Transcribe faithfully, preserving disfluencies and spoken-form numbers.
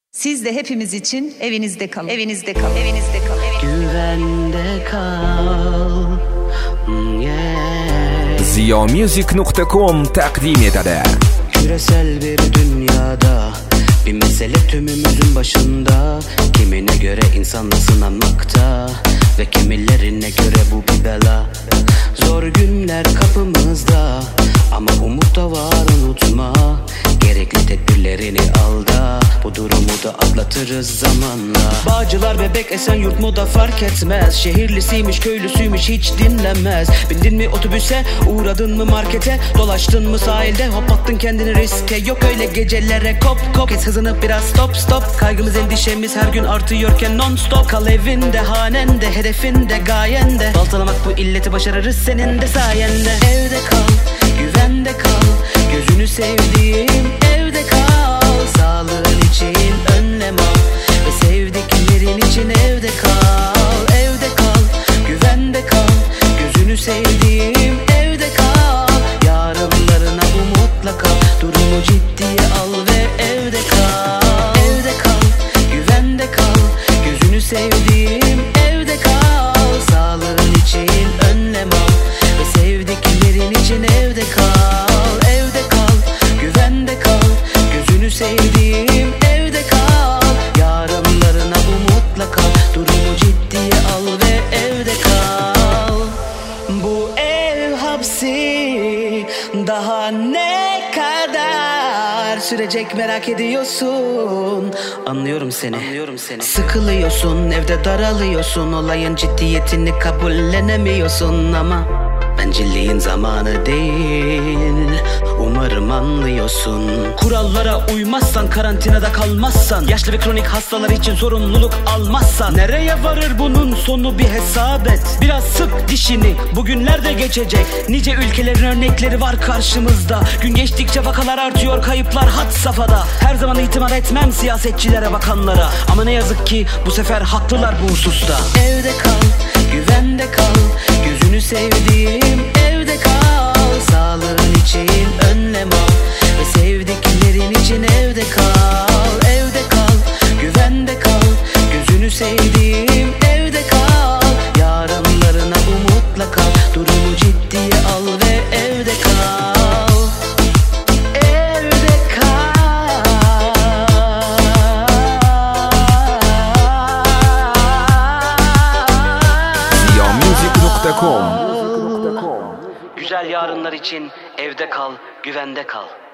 Siz de hepimiz için evinizde kalın. Evinizde kalın. Evinizde kalın. Güvende kal. Mm, yeah. ziyomusic nokta com takdim etadi. Küresel bir dünyada bir mesele tümümüzün başında. Kimine göre insanla sınanmakta ve kimilerine göre bu bir bela. Zor günler kapımızda ama umut da var, unutma. Gerekli tedbirlerini al da bu durumu da atlatırız zamanla. Bağcılar, Bebek, Esenyurt, Moda fark etmez. Şehirlisiymiş, köylüsüymüş hiç dinlemez. Bindin mi otobüse, uğradın mı markete, dolaştın mı sahilde, hop attın kendini riske. Yok öyle gecelere kop kop, kes hızını biraz stop stop. Kaygımız endişemiz her gün artıyorken non stop. Kal evinde, hanende, hedefinde, gayende. Baltalamak bu illeti başarırız senin de sayende. Evde kal, güvende kal, gözünü sevdiğim evde kal. Sağlığın için önlem al ve sevdiklerin için evde kal. Evde kal, güvende kal, gözünü sevdiğim evde kal. Yarınlarına umutla kal, durumu ciddiye al ve evde kal. Evde kal, güvende kal, gözünü sevdiğim evde kal. Sağlığın için önlem al ve sevdiklerin için evde kal. Evde kal, güvende kal, gözünü sevdiğim evde kal. Yarınlarına umutla kal, durumu ciddiye al ve evde kal. Bu ev hapsi daha ne kadar sürecek merak ediyorsun. Anlıyorum seni, Anlıyorum seni. Sıkılıyorsun, evde daralıyorsun. Olayın ciddiyetini kabullenemiyorsun ama bencilliğin zamanı değil, umarım anlıyorsun. Kurallara uymazsan, karantinada kalmazsan, yaşlı ve kronik hastalar için sorumluluk almazsan, nereye varır bunun sonu bir hesap et. Biraz sık dişini, bugünler de geçecek. Nice ülkelerin örnekleri var karşımızda. Gün geçtikçe vakalar artıyor, kayıplar had safhada. Her zaman itimat etmem siyasetçilere, bakanlara, ama ne yazık ki bu sefer haklılar bu hususta. Evde kal, güvende kal, gözünü sevdiğim evde kal. Sağlığın için önlem al ve sevdiklerin için evde kal. Evde kal, güvende kal, gözünü sevdiğim evde kal. Yarınlarına umutla kal, durumu ciddiye al ve evde kal. Evde kal. ziyomusic nokta com Güzel yarınlar için evde kal, güvende kal.